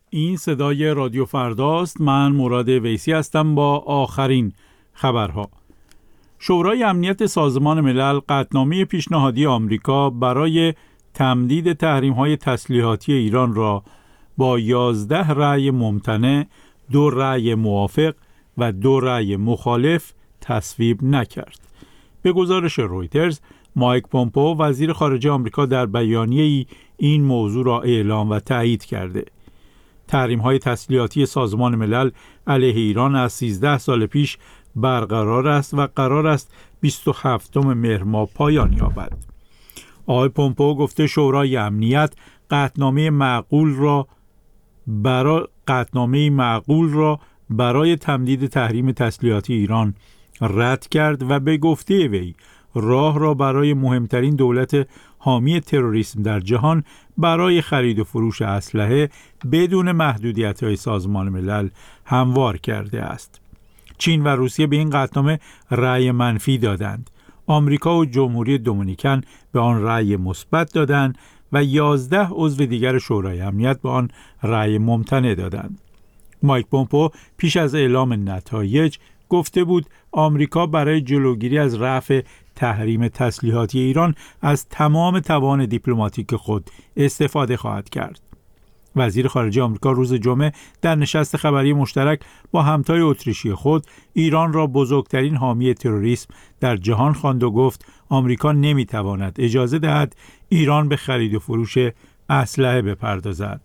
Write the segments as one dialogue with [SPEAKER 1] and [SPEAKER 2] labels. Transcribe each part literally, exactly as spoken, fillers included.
[SPEAKER 1] این صدای رادیو فرداست. من مراد ویسی هستم با آخرین خبرها. شورای امنیت سازمان ملل قطعنامه پیشنهادی آمریکا برای تمدید تحریم‌های تسلیحاتی ایران را با یازده رأی ممتنع، دو رأی موافق و دو رأی مخالف تصویب نکرد. به گزارش رویترز، مایک پومپئو وزیر خارجه آمریکا در بیانیه‌ای این موضوع را اعلام و تایید کرده. تحریم‌های تسلیحاتی سازمان ملل علیه ایران از سیزده سال پیش برقرار است و قرار است بیست و هفتم مهر ماه پایان یابد. آقای پومپئو گفته شورای امنیت قطعنامه معقول را برای قطعنامه معقول را برای تمدید تحریم تسلیحاتی ایران رد کرد و به گفته وی راه را برای مهمترین دولت حامی تروریسم در جهان برای خرید و فروش اسلحه بدون محدودیت‌های سازمان ملل هموار کرده است. چین و روسیه به این قطعنامه رأی منفی دادند. آمریکا و جمهوری دومینیکن به آن رأی مثبت دادند و یازده عضو دیگر شورای امنیت به آن رأی ممتنع دادند. مایک پومپئو پیش از اعلام نتایج گفته بود آمریکا برای جلوگیری از رفع تحریم تسلیحاتی ایران از تمام توان دیپلماتیک خود استفاده خواهد کرد. وزیر خارجه آمریکا روز جمعه در نشست خبری مشترک با همتای اتریشی خود ایران را بزرگترین حامی تروریسم در جهان خواند و گفت آمریکا نمیتواند اجازه دهد ایران به خرید و فروش اسلحه بپردازد.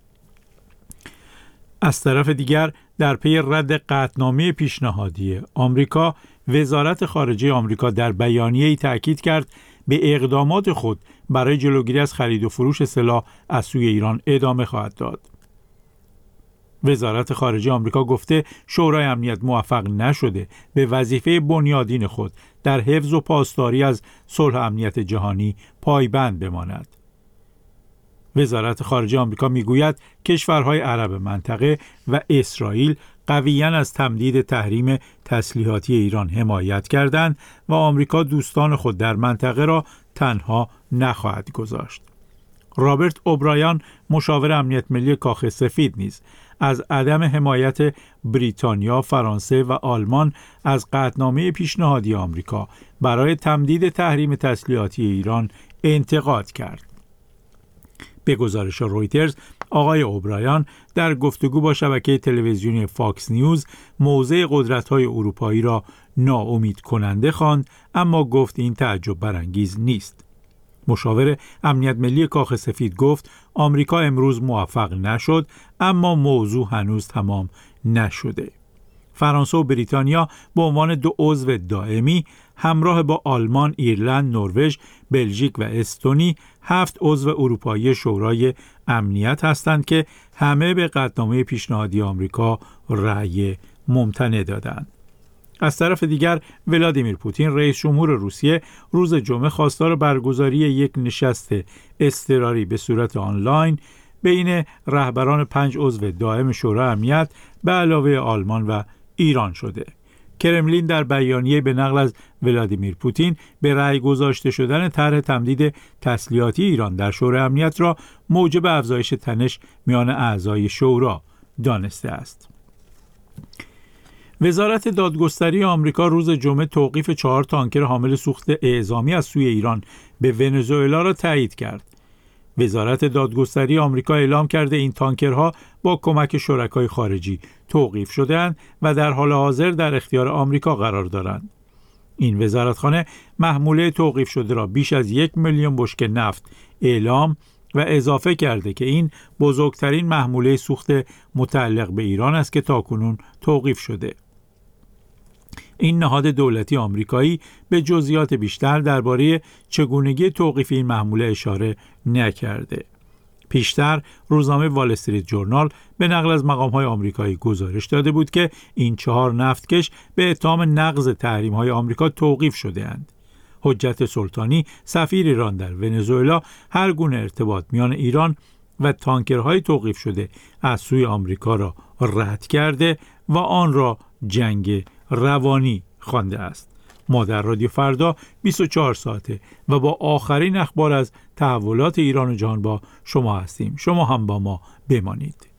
[SPEAKER 1] از طرف دیگر در پی رد قطعنامه پیشنهادی آمریکا، وزارت خارجه آمریکا در بیانیه‌ای تاکید کرد به اقدامات خود برای جلوگیری از خرید و فروش سلاح از سوی ایران ادامه خواهد داد. وزارت خارجه آمریکا گفته شورای امنیت موفق نشده به وظیفه بنیادین خود در حفظ و پاسداری از صلح و امنیت جهانی پایبند بماند. وزارت خارجه آمریکا میگوید کشورهای عرب منطقه و اسرائیل قویاً از تمدید تحریم تسلیحاتی ایران حمایت کردند و آمریکا دوستان خود در منطقه را تنها نخواهد گذاشت. رابرت اوبرایان مشاور امنیت ملی کاخ سفید نیز از عدم حمایت بریتانیا، فرانسه و آلمان از قطعنامه پیشنهادی آمریکا برای تمدید تحریم تسلیحاتی ایران انتقاد کرد. به گزارش رویترز، آقای اوبرایان در گفتگو با شبکه تلویزیونی فاکس نیوز موضع قدرت‌های اروپایی را ناامید کننده خواند، اما گفت این تعجب برانگیز نیست. مشاور امنیت ملی کاخ سفید گفت آمریکا امروز موفق نشد، اما موضوع هنوز تمام نشده. فرانسه و بریتانیا به عنوان دو عضو دائمی همراه با آلمان، ایرلند، نروژ، بلژیک و استونی هفت عضو اروپایی شورای امنیت هستند که همه به قطعنامه پیشنهادی آمریکا رأی ممتنع دادند. از طرف دیگر ولادیمیر پوتین رئیس جمهور روسیه روز جمعه خواستار برگزاری یک نشست اضطراری به صورت آنلاین بین رهبران پنج عضو دائم شورای امنیت به علاوه آلمان و ایران شده. کرملین در بیانیه به نقل از ولادیمیر پوتین به رأی گذاشته شدن طرح تمدید تسلیحاتی ایران در شورای امنیت را موجب افزایش تنش میان اعضای شورا دانسته است. وزارت دادگستری آمریکا روز جمعه توقیف چهار تانکر حامل سوخت اعزامی از سوی ایران به ونزوئلا را تایید کرد. وزارت دادگستری آمریکا اعلام کرده این تانکرها با کمک شرکای خارجی توقیف شده‌اند و در حال حاضر در اختیار آمریکا قرار دارند. این وزارتخانه محموله توقیف شده را بیش از یک میلیون بشکه نفت اعلام و اضافه کرده که این بزرگترین محموله سوخت متعلق به ایران است که تاکنون توقیف شده. این نهاد دولتی آمریکایی به جزئیات بیشتر درباره چگونگی توقیف این محموله اشاره نکرده. پیشتر روزنامه وال استریت جورنال به نقل از مقام‌های آمریکایی گزارش داده بود که این چهار نفتکش به اتهام نقض تحریم‌های آمریکا توقیف شده‌اند. حجت سلطانی سفیر ایران در ونزوئلا هر گونه ارتباط میان ایران و تانکرهای توقیف شده از سوی آمریکا را رد کرده و آن را جنگ روانی خوانده است. ما در رادیو فردا بیست و چهار ساعته و با آخرین اخبار از تحولات ایران و جهان با شما هستیم. شما هم با ما بمانید.